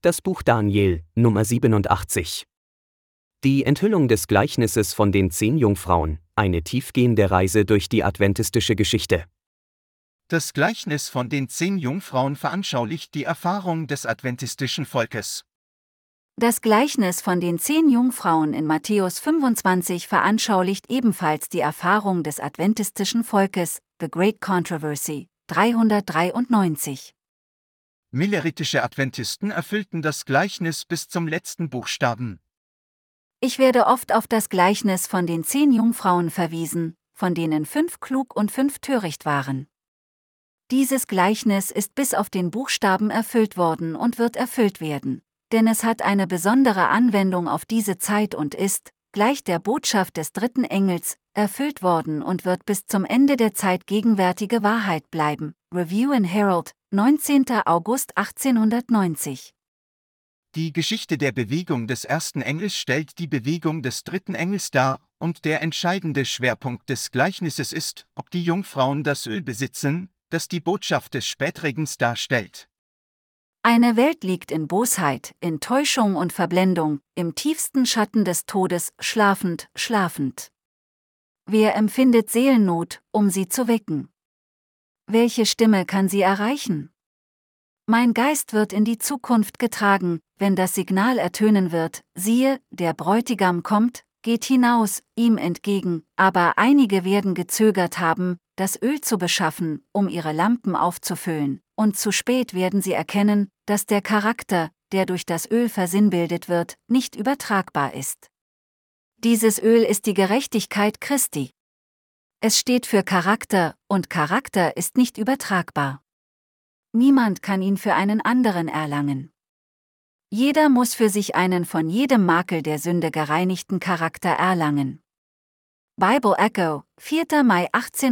Das Buch Daniel, Nummer 87. Die Enthüllung des Gleichnisses von den 10 Jungfrauen, eine tiefgehende Reise durch die adventistische Geschichte. Das Gleichnis von den 10 Jungfrauen veranschaulicht die Erfahrung des adventistischen Volkes. Das Gleichnis von den 10 Jungfrauen in Matthäus 25 veranschaulicht ebenfalls die Erfahrung des adventistischen Volkes, The Great Controversy, 393. Milleritische Adventisten erfüllten das Gleichnis bis zum letzten Buchstaben. Ich werde oft auf das Gleichnis von den 10 Jungfrauen verwiesen, von denen 5 klug und 5 töricht waren. Dieses Gleichnis ist bis auf den Buchstaben erfüllt worden und wird erfüllt werden, denn es hat eine besondere Anwendung auf diese Zeit und ist, gleich der Botschaft des 3. Engels, erfüllt worden und wird bis zum Ende der Zeit gegenwärtige Wahrheit bleiben. Review and Herald, 19. August 1890. Die Geschichte der Bewegung des 1. Engels stellt die Bewegung des 3. Engels dar, und der entscheidende Schwerpunkt des Gleichnisses ist, ob die Jungfrauen das Öl besitzen, das die Botschaft des Spätregens darstellt. Eine Welt liegt in Bosheit, in Täuschung und Verblendung, im tiefsten Schatten des Todes, schlafend, schlafend. Wer empfindet Seelennot, um sie zu wecken? Welche Stimme kann sie erreichen? Mein Geist wird in die Zukunft getragen, wenn das Signal ertönen wird, siehe, der Bräutigam kommt, geht hinaus, ihm entgegen, aber einige werden gezögert haben, das Öl zu beschaffen, um ihre Lampen aufzufüllen, und zu spät werden sie erkennen, dass der Charakter, der durch das Öl versinnbildet wird, nicht übertragbar ist. Dieses Öl ist die Gerechtigkeit Christi. Es steht für Charakter, und Charakter ist nicht übertragbar. Niemand kann ihn für einen anderen erlangen. Jeder muss für sich einen von jedem Makel der Sünde gereinigten Charakter erlangen. Bible Echo, 4. Mai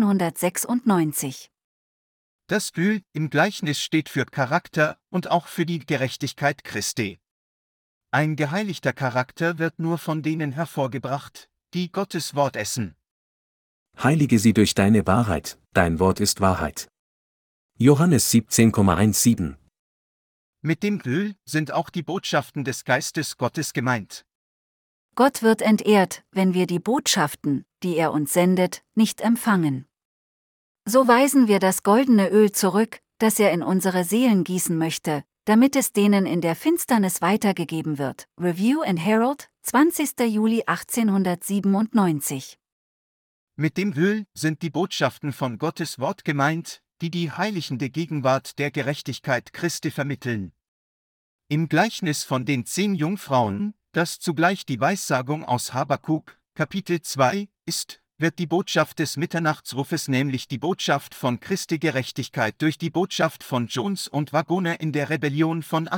1896. Das Öl im Gleichnis steht für Charakter und auch für die Gerechtigkeit Christi. Ein geheiligter Charakter wird nur von denen hervorgebracht, die Gottes Wort essen. Heilige sie durch deine Wahrheit, dein Wort ist Wahrheit. Johannes 17,17. Mit dem Öl sind auch die Botschaften des Geistes Gottes gemeint. Gott wird entehrt, wenn wir die Botschaften, die er uns sendet, nicht empfangen. So weisen wir das goldene Öl zurück, das er in unsere Seelen gießen möchte, damit es denen in der Finsternis weitergegeben wird. Review and Herald, 20. Juli 1897. Mit dem Öl sind die Botschaften von Gottes Wort gemeint, die die heiligende Gegenwart der Gerechtigkeit Christi vermitteln. Im Gleichnis von den 10 Jungfrauen, das zugleich die Weissagung aus Habakuk, Kapitel 2, ist, wird die Botschaft des Mitternachtsrufes, nämlich die Botschaft von Christi Gerechtigkeit, durch die Botschaft von Jones und Waggoner in der Rebellion von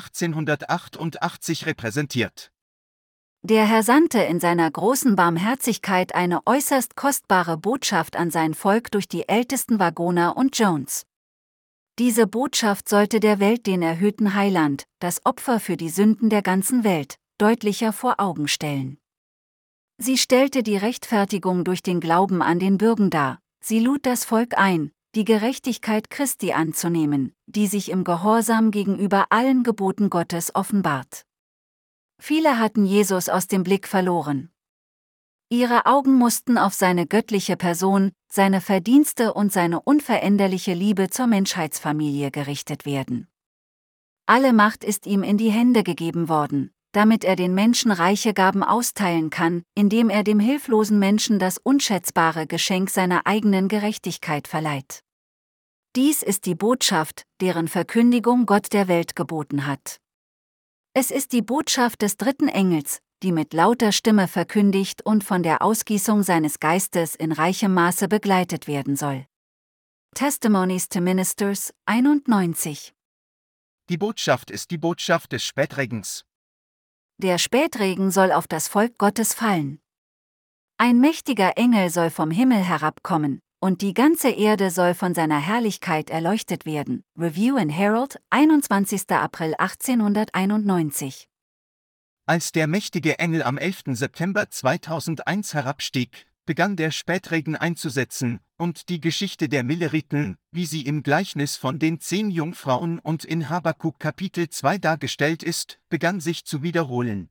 1888 repräsentiert. Der Herr sandte in seiner großen Barmherzigkeit eine äußerst kostbare Botschaft an sein Volk durch die ältesten Waggoner und Jones. Diese Botschaft sollte der Welt den erhöhten Heiland, das Opfer für die Sünden der ganzen Welt, deutlicher vor Augen stellen. Sie stellte die Rechtfertigung durch den Glauben an den Bürgen dar, sie lud das Volk ein, die Gerechtigkeit Christi anzunehmen, die sich im Gehorsam gegenüber allen Geboten Gottes offenbart. Viele hatten Jesus aus dem Blick verloren. Ihre Augen mussten auf seine göttliche Person, seine Verdienste und seine unveränderliche Liebe zur Menschheitsfamilie gerichtet werden. Alle Macht ist ihm in die Hände gegeben worden, damit er den Menschen reiche Gaben austeilen kann, indem er dem hilflosen Menschen das unschätzbare Geschenk seiner eigenen Gerechtigkeit verleiht. Dies ist die Botschaft, deren Verkündigung Gott der Welt geboten hat. Es ist die Botschaft des 3. Engels, die mit lauter Stimme verkündigt und von der Ausgießung seines Geistes in reichem Maße begleitet werden soll. Testimonies to Ministers, 91. Die Botschaft ist die Botschaft des Spätregens. Der Spätregen soll auf das Volk Gottes fallen. Ein mächtiger Engel soll vom Himmel herabkommen, und die ganze Erde soll von seiner Herrlichkeit erleuchtet werden. Review and Herald, 21. April 1891. Als der mächtige Engel am 11. September 2001 herabstieg, begann der Spätregen einzusetzen, und die Geschichte der Milleriten, wie sie im Gleichnis von den 10 Jungfrauen und in Habakuk Kapitel 2 dargestellt ist, begann sich zu wiederholen.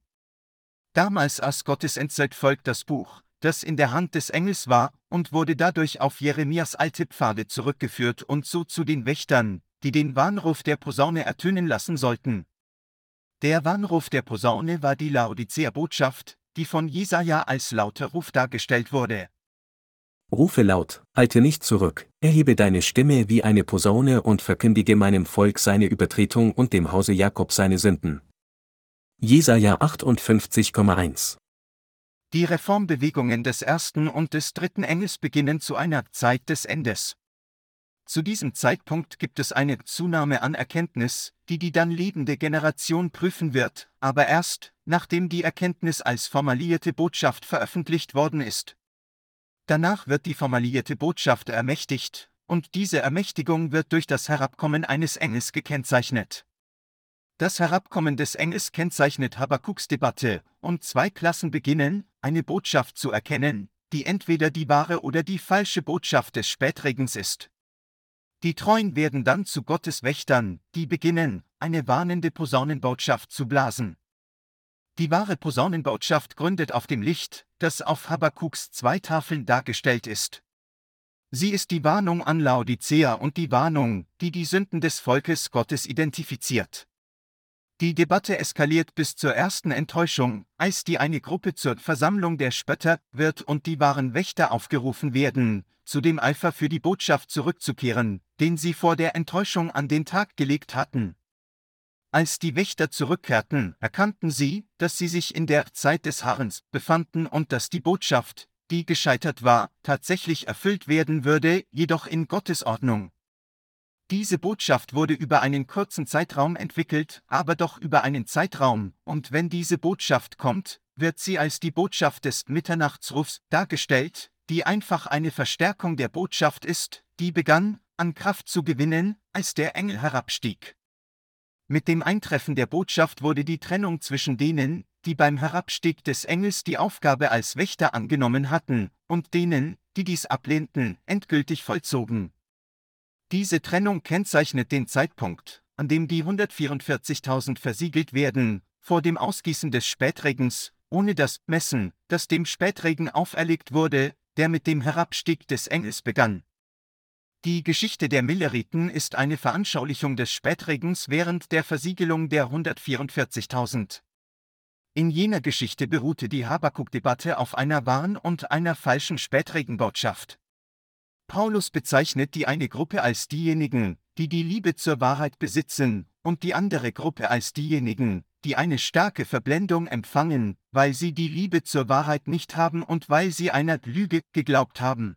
Damals aß Gottes Volk das Buch, das in der Hand des Engels war, und wurde dadurch auf Jeremias alte Pfade zurückgeführt und so zu den Wächtern, die den Warnruf der Posaune ertönen lassen sollten. Der Warnruf der Posaune war die Laodicea-Botschaft, die von Jesaja als lauter Ruf dargestellt wurde. Rufe laut, halte nicht zurück, erhebe deine Stimme wie eine Posaune und verkündige meinem Volk seine Übertretung und dem Hause Jakob seine Sünden. Jesaja 58,1. Die Reformbewegungen des ersten und des dritten Engels beginnen zu einer Zeit des Endes. Zu diesem Zeitpunkt gibt es eine Zunahme an Erkenntnis, die dann lebende Generation prüfen wird, aber erst, nachdem die Erkenntnis als formulierte Botschaft veröffentlicht worden ist. Danach wird die formulierte Botschaft ermächtigt, und diese Ermächtigung wird durch das Herabkommen eines Engels gekennzeichnet. Das Herabkommen des Engels kennzeichnet Habakuks Debatte, und 2 Klassen beginnen, eine Botschaft zu erkennen, die entweder die wahre oder die falsche Botschaft des Spätregens ist. Die Treuen werden dann zu Gottes Wächtern, die beginnen, eine warnende Posaunenbotschaft zu blasen. Die wahre Posaunenbotschaft gründet auf dem Licht, das auf Habakuks 2 Tafeln dargestellt ist. Sie ist die Warnung an Laodicea und die Warnung, die die Sünden des Volkes Gottes identifiziert. Die Debatte eskaliert bis zur ersten Enttäuschung, als eine Gruppe zur Versammlung der Spötter wird und die wahren Wächter aufgerufen werden, zu dem Eifer für die Botschaft zurückzukehren, den sie vor der Enttäuschung an den Tag gelegt hatten. Als die Wächter zurückkehrten, erkannten sie, dass sie sich in der Zeit des Harrens befanden und dass die Botschaft, die gescheitert war, tatsächlich erfüllt werden würde, jedoch in Gottes Ordnung. Diese Botschaft wurde über einen kurzen Zeitraum entwickelt, aber doch über einen Zeitraum, und wenn diese Botschaft kommt, wird sie als die Botschaft des Mitternachtsrufs dargestellt, die einfach eine Verstärkung der Botschaft ist, die begann, an Kraft zu gewinnen, als der Engel herabstieg. Mit dem Eintreffen der Botschaft wurde die Trennung zwischen denen, die beim Herabstieg des Engels die Aufgabe als Wächter angenommen hatten, und denen, die dies ablehnten, endgültig vollzogen. Diese Trennung kennzeichnet den Zeitpunkt, an dem die 144.000 versiegelt werden, vor dem Ausgießen des Spätregens, ohne das Messen, das dem Spätregen auferlegt wurde, der mit dem Herabstieg des Engels begann. Die Geschichte der Milleriten ist eine Veranschaulichung des Spätregens während der Versiegelung der 144.000. In jener Geschichte beruhte die Habakuk-Debatte auf einer wahren und einer falschen Spätregenbotschaft. Paulus bezeichnet die eine Gruppe als diejenigen, die die Liebe zur Wahrheit besitzen, und die andere Gruppe als diejenigen, die eine starke Verblendung empfangen, weil sie die Liebe zur Wahrheit nicht haben und weil sie einer Lüge geglaubt haben.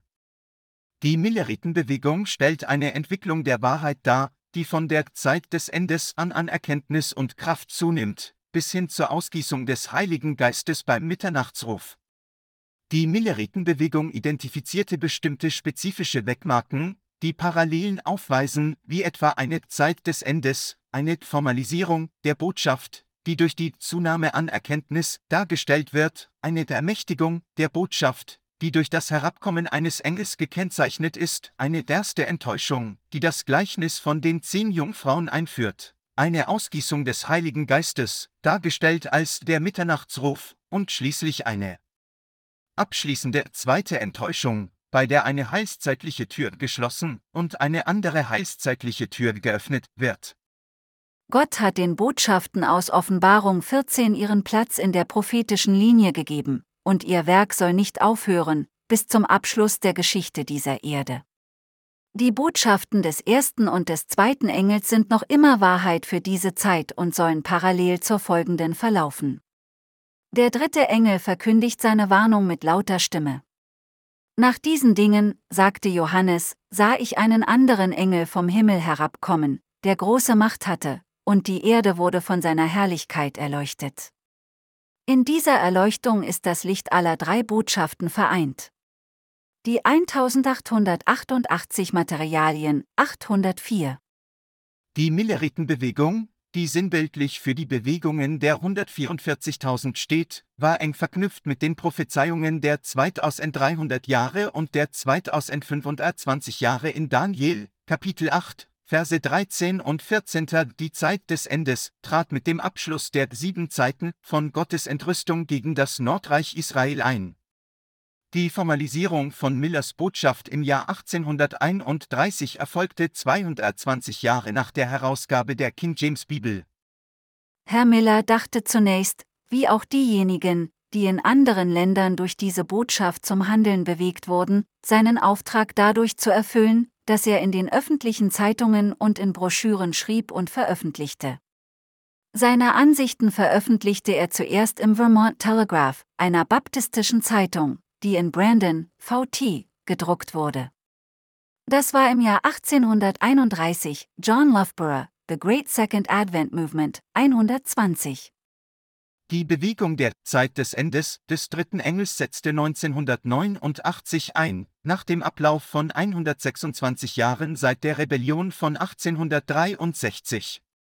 Die Milleritenbewegung stellt eine Entwicklung der Wahrheit dar, die von der Zeit des Endes an Erkenntnis und Kraft zunimmt, bis hin zur Ausgießung des Heiligen Geistes beim Mitternachtsruf. Die Milleritenbewegung identifizierte bestimmte spezifische Wegmarken, die Parallelen aufweisen, wie etwa eine Zeit des Endes, eine Formalisierung der Botschaft, die durch die Zunahme an Erkenntnis dargestellt wird, eine Ermächtigung der Botschaft, die durch das Herabkommen eines Engels gekennzeichnet ist, eine erste Enttäuschung, die das Gleichnis von den 10 Jungfrauen einführt, eine Ausgießung des Heiligen Geistes, dargestellt als der Mitternachtsruf, und schließlich eine abschließende zweite Enttäuschung, bei der eine heilszeitliche Tür geschlossen und eine andere heilszeitliche Tür geöffnet wird. Gott hat den Botschaften aus Offenbarung 14 ihren Platz in der prophetischen Linie gegeben, und ihr Werk soll nicht aufhören, bis zum Abschluss der Geschichte dieser Erde. Die Botschaften des ersten und des zweiten Engels sind noch immer Wahrheit für diese Zeit und sollen parallel zur folgenden verlaufen. Der dritte Engel verkündigt seine Warnung mit lauter Stimme. Nach diesen Dingen, sagte Johannes, sah ich einen anderen Engel vom Himmel herabkommen, der große Macht hatte, und die Erde wurde von seiner Herrlichkeit erleuchtet. In dieser Erleuchtung ist das Licht aller 3 Botschaften vereint. Die 1888 Materialien, 804. Die Milleritenbewegung, die sinnbildlich für die Bewegungen der 144.000 steht, war eng verknüpft mit den Prophezeiungen der 2300 Jahre und der 2025 Jahre in Daniel, Kapitel 8, Verse 13 und 14. Die Zeit des Endes trat mit dem Abschluss der 7 Zeiten von Gottes Entrüstung gegen das Nordreich Israel ein. Die Formalisierung von Millers Botschaft im Jahr 1831 erfolgte 220 Jahre nach der Herausgabe der King James Bibel. Herr Miller dachte zunächst, wie auch diejenigen, die in anderen Ländern durch diese Botschaft zum Handeln bewegt wurden, seinen Auftrag dadurch zu erfüllen, dass er in den öffentlichen Zeitungen und in Broschüren schrieb und veröffentlichte. Seine Ansichten veröffentlichte er zuerst im Vermont Telegraph, einer baptistischen Zeitung, die in Brandon, VT, gedruckt wurde. Das war im Jahr 1831, John Loughborough, The Great Second Advent Movement, 120. Die Bewegung der Zeit des Endes des dritten Engels setzte 1989 ein, nach dem Ablauf von 126 Jahren seit der Rebellion von 1863.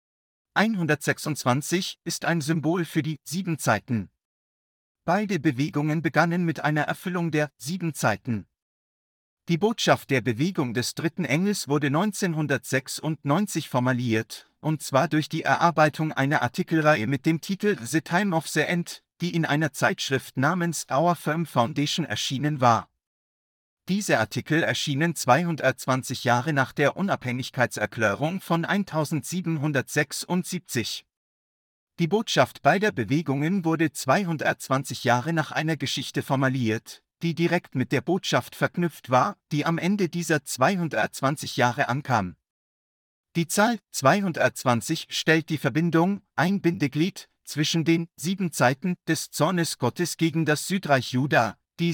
126 ist ein Symbol für die 7 Zeiten. Beide Bewegungen begannen mit einer Erfüllung der 7 Zeiten. Die Botschaft der Bewegung des dritten Engels wurde 1996 formuliert, und zwar durch die Erarbeitung einer Artikelreihe mit dem Titel The Time of the End, die in einer Zeitschrift namens Our Firm Foundation erschienen war. Diese Artikel erschienen 220 Jahre nach der Unabhängigkeitserklärung von 1776. Die Botschaft beider Bewegungen wurde 220 Jahre nach einer Geschichte formuliert, die direkt mit der Botschaft verknüpft war, die am Ende dieser 220 Jahre ankam. Die Zahl 220 stellt die Verbindung, ein Bindeglied, zwischen den 7 Zeiten des Zornes Gottes gegen das Südreich Juda, die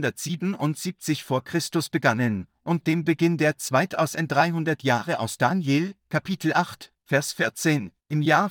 677 vor Christus begannen, und dem Beginn der 2300 Jahre aus Daniel, Kapitel 8, Vers 14, im Jahr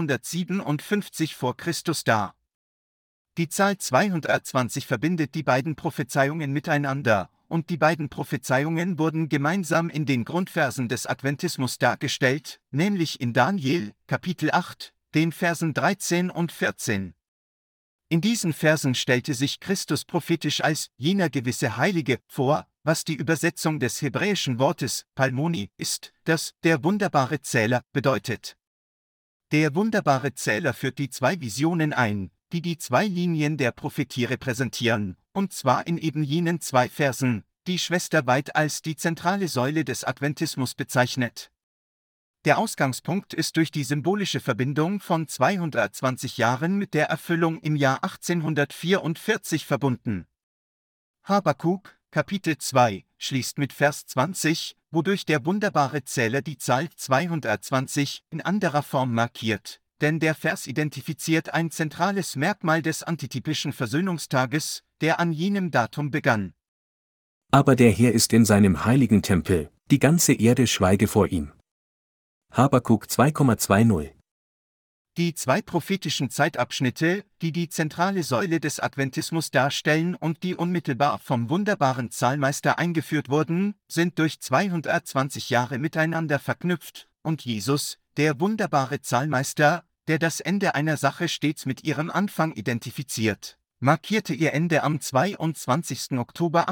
457 vor Christus dar. Die Zahl 220 verbindet die beiden Prophezeiungen miteinander, und die beiden Prophezeiungen wurden gemeinsam in den Grundversen des Adventismus dargestellt, nämlich in Daniel, Kapitel 8, den Versen 13 und 14. In diesen Versen stellte sich Christus prophetisch als jener gewisse Heilige vor, was die Übersetzung des hebräischen Wortes Palmoni ist, das der wunderbare Zähler bedeutet. Der wunderbare Zähler führt die 2 Visionen ein, die die 2 Linien der Prophetie repräsentieren, und zwar in eben jenen 2 Versen, die Schwester White als die zentrale Säule des Adventismus bezeichnet. Der Ausgangspunkt ist durch die symbolische Verbindung von 220 Jahren mit der Erfüllung im Jahr 1844 verbunden. Habakuk, Kapitel 2, schließt mit Vers 20, wodurch der wunderbare Zähler die Zahl 220 in anderer Form markiert, denn der Vers identifiziert ein zentrales Merkmal des antitypischen Versöhnungstages, der an jenem Datum begann. Aber der Herr ist in seinem heiligen Tempel, die ganze Erde schweige vor ihm. Habakuk 2,20. Die 2 prophetischen Zeitabschnitte, die die zentrale Säule des Adventismus darstellen und die unmittelbar vom wunderbaren Zahlmeister eingeführt wurden, sind durch 220 Jahre miteinander verknüpft, und Jesus, der wunderbare Zahlmeister, der das Ende einer Sache stets mit ihrem Anfang identifiziert, markierte ihr Ende am 22. Oktober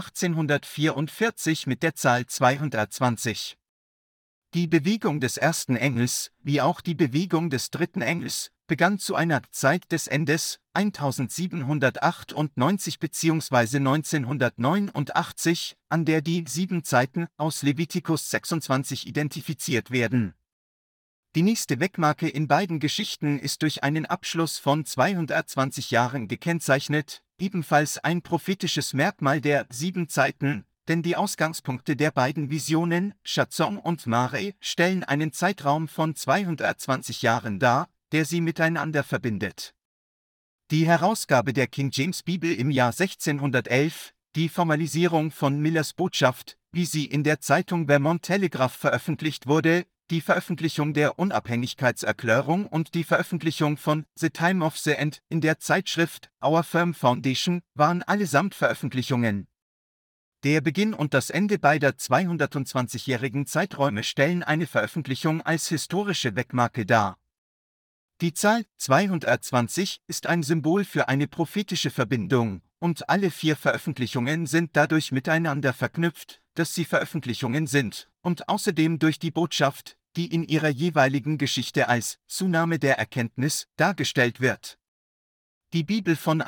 1844 mit der Zahl 220. Die Bewegung des ersten Engels, wie auch die Bewegung des dritten Engels, begann zu einer Zeit des Endes, 1798 bzw. 1989, an der die 7 Zeiten aus Levitikus 26 identifiziert werden. Die nächste Wegmarke in beiden Geschichten ist durch einen Abschluss von 220 Jahren gekennzeichnet, ebenfalls ein prophetisches Merkmal der 7 Zeiten, denn die Ausgangspunkte der beiden Visionen, Shazong und Mare, stellen einen Zeitraum von 220 Jahren dar, der sie miteinander verbindet. Die Herausgabe der King James Bibel im Jahr 1611, die Formalisierung von Millers Botschaft, wie sie in der Zeitung Vermont Telegraph veröffentlicht wurde, die Veröffentlichung der Unabhängigkeitserklärung und die Veröffentlichung von The Time of the End in der Zeitschrift Our Firm Foundation waren allesamt Veröffentlichungen. Der Beginn und das Ende beider 220-jährigen Zeiträume stellen eine Veröffentlichung als historische Wegmarke dar. Die Zahl 220 ist ein Symbol für eine prophetische Verbindung, und alle 4 Veröffentlichungen sind dadurch miteinander verknüpft, dass sie Veröffentlichungen sind, und außerdem durch die Botschaft, die in ihrer jeweiligen Geschichte als Zunahme der Erkenntnis dargestellt wird. Die Bibel von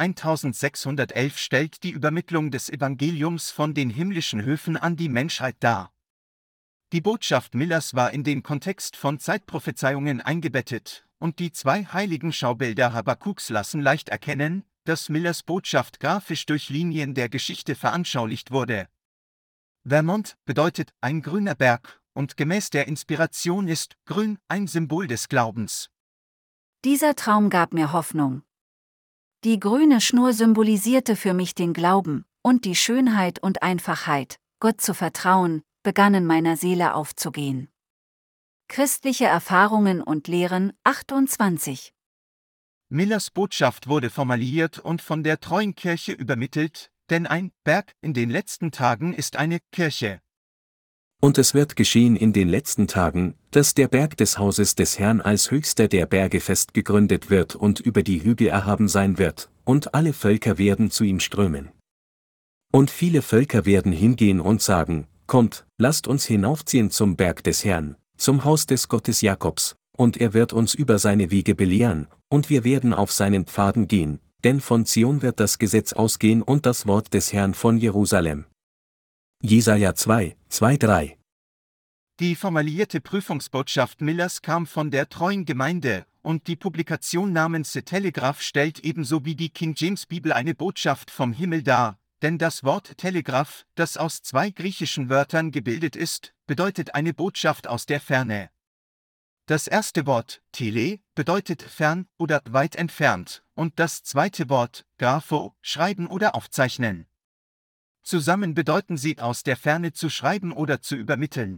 1611 stellt die Übermittlung des Evangeliums von den himmlischen Höfen an die Menschheit dar. Die Botschaft Millers war in den Kontext von Zeitprophezeiungen eingebettet, und die 2 heiligen Schaubilder Habakuks lassen leicht erkennen, dass Millers Botschaft grafisch durch Linien der Geschichte veranschaulicht wurde. Vermont bedeutet ein grüner Berg, und gemäß der Inspiration ist grün ein Symbol des Glaubens. Dieser Traum gab mir Hoffnung. Die grüne Schnur symbolisierte für mich den Glauben, und die Schönheit und Einfachheit, Gott zu vertrauen, begannen meiner Seele aufzugehen. Christliche Erfahrungen und Lehren 28. Millers Botschaft wurde formuliert und von der treuen Kirche übermittelt, denn ein Berg in den letzten Tagen ist eine Kirche. Und es wird geschehen in den letzten Tagen, dass der Berg des Hauses des Herrn als höchster der Berge fest gegründet wird und über die Hügel erhaben sein wird, und alle Völker werden zu ihm strömen. Und viele Völker werden hingehen und sagen: Kommt, lasst uns hinaufziehen zum Berg des Herrn, zum Haus des Gottes Jakobs, und er wird uns über seine Wege belehren, und wir werden auf seinen Pfaden gehen, denn von Zion wird das Gesetz ausgehen und das Wort des Herrn von Jerusalem. Jesaja 2,3. Die formulierte Prüfungsbotschaft Millers kam von der treuen Gemeinde, und die Publikation namens The Telegraph stellt ebenso wie die King James Bibel eine Botschaft vom Himmel dar, denn das Wort Telegraph, das aus 2 griechischen Wörtern gebildet ist, bedeutet eine Botschaft aus der Ferne. Das erste Wort, Tele, bedeutet fern oder weit entfernt, und das zweite Wort, Grapho, schreiben oder aufzeichnen. Zusammen bedeuten sie aus der Ferne zu schreiben oder zu übermitteln.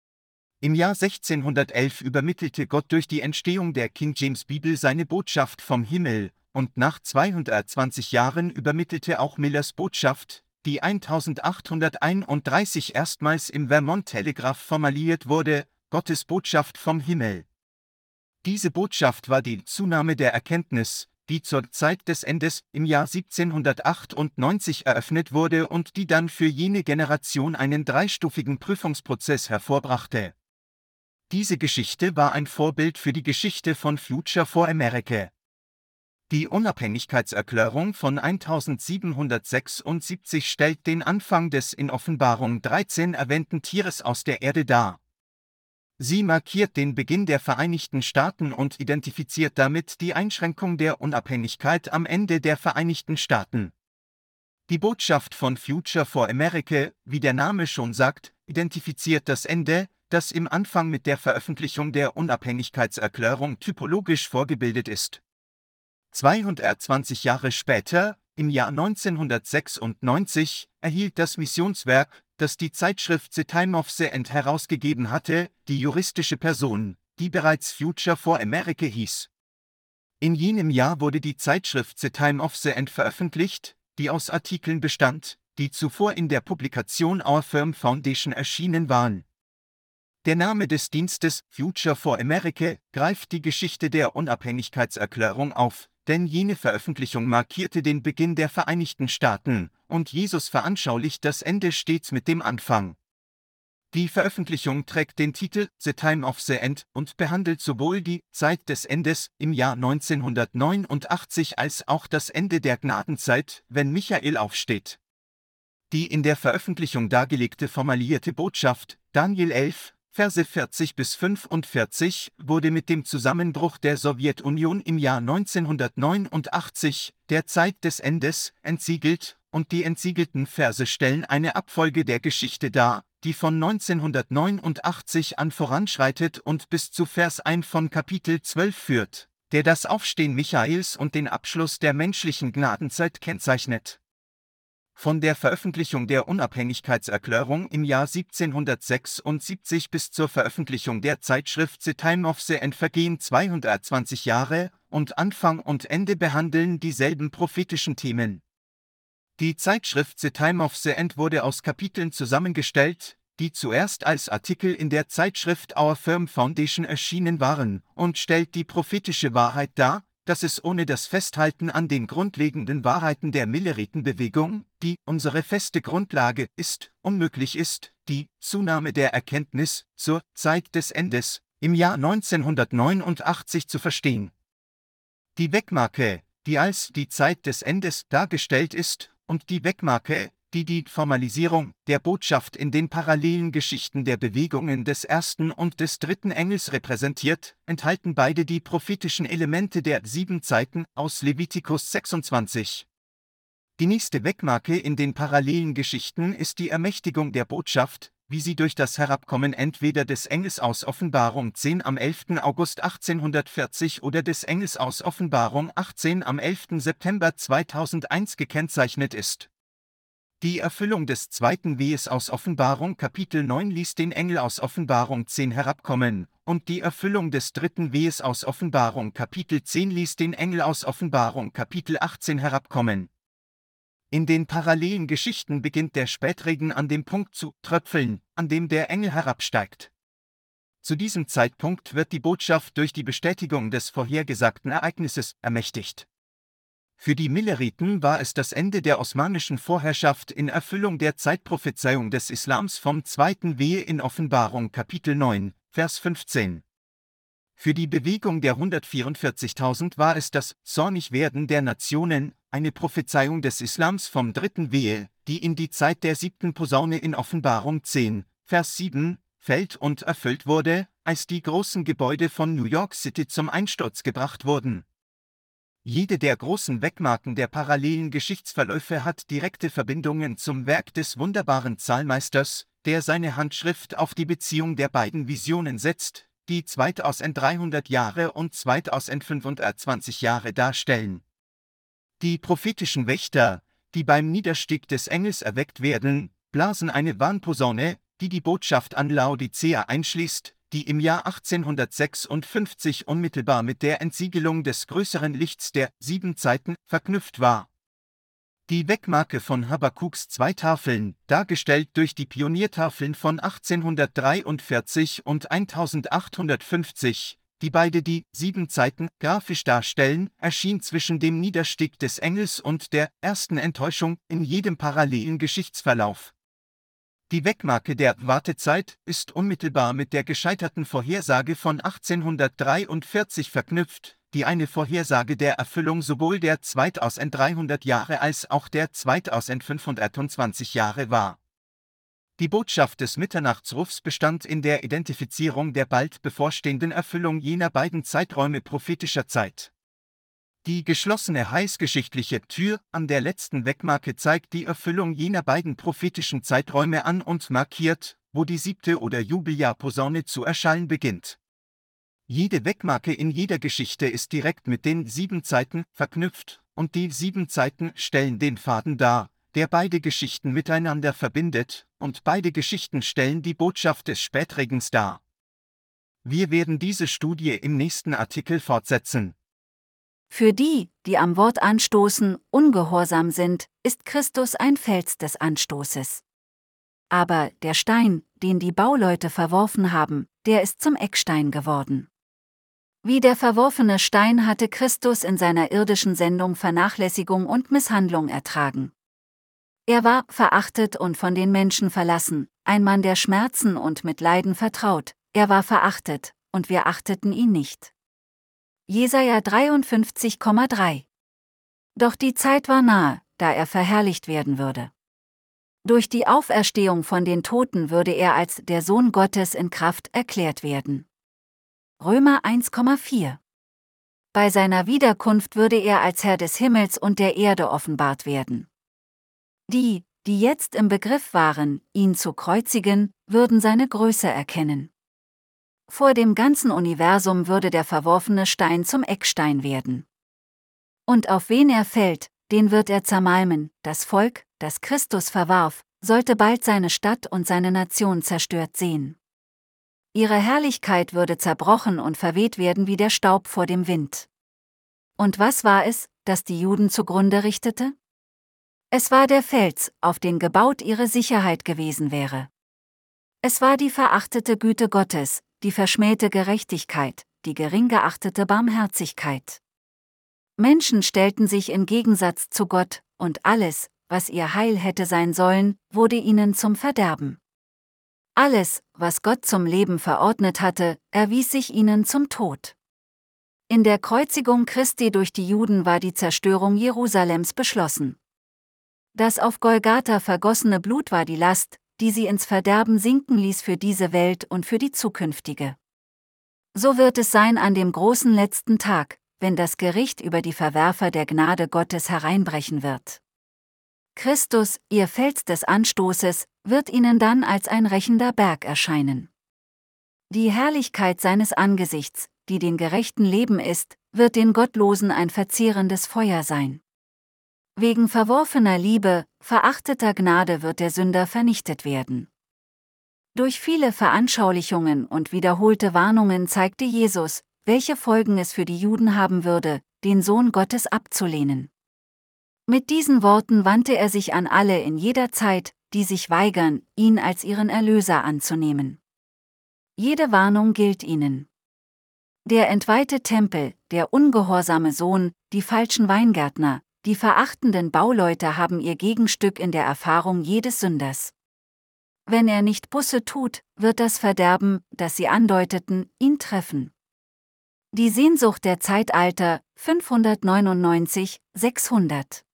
Im Jahr 1611 übermittelte Gott durch die Entstehung der King James Bibel seine Botschaft vom Himmel, und nach 220 Jahren übermittelte auch Millers Botschaft, die 1831 erstmals im Vermont Telegraph formuliert wurde, Gottes Botschaft vom Himmel. Diese Botschaft war die Zunahme der Erkenntnis, die zur Zeit des Endes im Jahr 1798 eröffnet wurde und die dann für jene Generation einen 3-stufigen Prüfungsprozess hervorbrachte. Diese Geschichte war ein Vorbild für die Geschichte von Future for America. Die Unabhängigkeitserklärung von 1776 stellt den Anfang des in Offenbarung 13 erwähnten Tieres aus der Erde dar. Sie markiert den Beginn der Vereinigten Staaten und identifiziert damit die Einschränkung der Unabhängigkeit am Ende der Vereinigten Staaten. Die Botschaft von Future for America, wie der Name schon sagt, identifiziert das Ende, das im Anfang mit der Veröffentlichung der Unabhängigkeitserklärung typologisch vorgebildet ist. 220 Jahre später, im Jahr 1996, erhielt das Missionswerk, das die Zeitschrift The Time of the End herausgegeben hatte, die juristische Person, die bereits Future for America hieß. In jenem Jahr wurde die Zeitschrift The Time of the End veröffentlicht, die aus Artikeln bestand, die zuvor in der Publikation Our Firm Foundation erschienen waren. Der Name des Dienstes, Future for America, greift die Geschichte der Unabhängigkeitserklärung auf, denn jene Veröffentlichung markierte den Beginn der Vereinigten Staaten, und Jesus veranschaulicht das Ende stets mit dem Anfang. Die Veröffentlichung trägt den Titel The Time of the End und behandelt sowohl die Zeit des Endes im Jahr 1989 als auch das Ende der Gnadenzeit, wenn Michael aufsteht. Die in der Veröffentlichung dargelegte formulierte Botschaft, Daniel 11, Verse 40-45, wurde mit dem Zusammenbruch der Sowjetunion im Jahr 1989, der Zeit des Endes, entsiegelt, und die entsiegelten Verse stellen eine Abfolge der Geschichte dar, die von 1989 an voranschreitet und bis zu Vers 1 von Kapitel 12 führt, der das Aufstehen Michaels und den Abschluss der menschlichen Gnadenzeit kennzeichnet. Von der Veröffentlichung der Unabhängigkeitserklärung im Jahr 1776 bis zur Veröffentlichung der Zeitschrift The Time of the End vergehen 220 Jahre, und Anfang und Ende behandeln dieselben prophetischen Themen. Die Zeitschrift The Time of the End wurde aus Kapiteln zusammengestellt, die zuerst als Artikel in der Zeitschrift Our Firm Foundation erschienen waren, und stellt die prophetische Wahrheit dar, dass es ohne das Festhalten an den grundlegenden Wahrheiten der Milleritenbewegung, die unsere feste Grundlage ist, unmöglich ist, die Zunahme der Erkenntnis zur Zeit des Endes im Jahr 1989 zu verstehen. Die Wegmarke, die als die Zeit des Endes dargestellt ist, und die Wegmarke, die die Formalisierung der Botschaft in den parallelen Geschichten der Bewegungen des ersten und des dritten Engels repräsentiert, enthalten beide die prophetischen Elemente der 7 Zeiten aus Levitikus 26. Die nächste Wegmarke in den parallelen Geschichten ist die Ermächtigung der Botschaft, wie sie durch das Herabkommen entweder des Engels aus Offenbarung 10 am 11. August 1840 oder des Engels aus Offenbarung 18 am 11. September 2001 gekennzeichnet ist. Die Erfüllung des zweiten Wehes aus Offenbarung Kapitel 9 ließ den Engel aus Offenbarung 10 herabkommen, und die Erfüllung des dritten Wehes aus Offenbarung Kapitel 10 ließ den Engel aus Offenbarung Kapitel 18 herabkommen. In den parallelen Geschichten beginnt der Spätregen an dem Punkt zu tröpfeln, an dem der Engel herabsteigt. Zu diesem Zeitpunkt wird die Botschaft durch die Bestätigung des vorhergesagten Ereignisses ermächtigt. Für die Milleriten war es das Ende der osmanischen Vorherrschaft in Erfüllung der Zeitprophezeiung des Islams vom zweiten Wehe in Offenbarung Kapitel 9, Vers 15. Für die Bewegung der 144.000 war es das Zornigwerden der Nationen, eine Prophezeiung des Islams vom dritten Wehe, die in die Zeit der 7. Posaune in Offenbarung 10, Vers 7, fällt und erfüllt wurde, als die großen Gebäude von New York City zum Einsturz gebracht wurden. Jede der großen Wegmarken der parallelen Geschichtsverläufe hat direkte Verbindungen zum Werk des wunderbaren Zahlmeisters, der seine Handschrift auf die Beziehung der beiden Visionen setzt, die 2300 Jahre und 2520 Jahre darstellen. Die prophetischen Wächter, die beim Niederstieg des Engels erweckt werden, blasen eine Warnposaune, die die Botschaft an Laodicea einschließt, die im Jahr 1856 unmittelbar mit der Entsiegelung des größeren Lichts der 7 Zeiten verknüpft war. Die Wegmarke von Habakuks 2 Tafeln, dargestellt durch die Pioniertafeln von 1843 und 1850, die beide die 7 Zeiten grafisch darstellen, erschien zwischen dem Niederstieg des Engels und der ersten Enttäuschung in jedem parallelen Geschichtsverlauf. Die Wegmarke der Wartezeit ist unmittelbar mit der gescheiterten Vorhersage von 1843 verknüpft, die eine Vorhersage der Erfüllung sowohl der 2300 Jahre als auch der 2520 Jahre war. Die Botschaft des Mitternachtsrufs bestand in der Identifizierung der bald bevorstehenden Erfüllung jener beiden Zeiträume prophetischer Zeit. Die geschlossene heilsgeschichtliche Tür an der letzten Wegmarke zeigt die Erfüllung jener beiden prophetischen Zeiträume an und markiert, wo die 7. oder Jubeljahrposaune zu erschallen beginnt. Jede Wegmarke in jeder Geschichte ist direkt mit den 7 Zeiten verknüpft, und die 7 Zeiten stellen den Faden dar, der beide Geschichten miteinander verbindet, und beide Geschichten stellen die Botschaft des Spätregens dar. Wir werden diese Studie im nächsten Artikel fortsetzen. Für die, die am Wort anstoßen, ungehorsam sind, ist Christus ein Fels des Anstoßes. Aber der Stein, den die Bauleute verworfen haben, der ist zum Eckstein geworden. Wie der verworfene Stein hatte Christus in seiner irdischen Sendung Vernachlässigung und Misshandlung ertragen. Er war verachtet und von den Menschen verlassen, ein Mann der Schmerzen und mit Leiden vertraut, er war verachtet, und wir achteten ihn nicht. Jesaja 53,3. Doch die Zeit war nahe, da er verherrlicht werden würde. Durch die Auferstehung von den Toten würde er als der Sohn Gottes in Kraft erklärt werden. Römer 1,4. Bei seiner Wiederkunft würde er als Herr des Himmels und der Erde offenbart werden. Die, die jetzt im Begriff waren, ihn zu kreuzigen, würden seine Größe erkennen. Vor dem ganzen Universum würde der verworfene Stein zum Eckstein werden. Und auf wen er fällt, den wird er zermalmen. Das Volk, das Christus verwarf, sollte bald seine Stadt und seine Nation zerstört sehen. Ihre Herrlichkeit würde zerbrochen und verweht werden wie der Staub vor dem Wind. Und was war es, das die Juden zugrunde richtete? Es war der Fels, auf den gebaut ihre Sicherheit gewesen wäre. Es war die verachtete Güte Gottes, die verschmähte Gerechtigkeit, die gering geachtete Barmherzigkeit. Menschen stellten sich in Gegensatz zu Gott, und alles, was ihr Heil hätte sein sollen, wurde ihnen zum Verderben. Alles, was Gott zum Leben verordnet hatte, erwies sich ihnen zum Tod. In der Kreuzigung Christi durch die Juden war die Zerstörung Jerusalems beschlossen. Das auf Golgatha vergossene Blut war die Last, die sie ins Verderben sinken ließ für diese Welt und für die zukünftige. So wird es sein an dem großen letzten Tag, wenn das Gericht über die Verwerfer der Gnade Gottes hereinbrechen wird. Christus, ihr Fels des Anstoßes, wird ihnen dann als ein rächender Berg erscheinen. Die Herrlichkeit seines Angesichts, die den Gerechten Leben ist, wird den Gottlosen ein verzehrendes Feuer sein. Wegen verworfener Liebe, verachteter Gnade wird der Sünder vernichtet werden. Durch viele Veranschaulichungen und wiederholte Warnungen zeigte Jesus, welche Folgen es für die Juden haben würde, den Sohn Gottes abzulehnen. Mit diesen Worten wandte er sich an alle in jeder Zeit, die sich weigern, ihn als ihren Erlöser anzunehmen. Jede Warnung gilt ihnen. Der entweihte Tempel, der ungehorsame Sohn, die falschen Weingärtner, die verachtenden Bauleute haben ihr Gegenstück in der Erfahrung jedes Sünders. Wenn er nicht Buße tut, wird das Verderben, das sie andeuteten, ihn treffen. Die Sehnsucht der Zeitalter, 599, 600.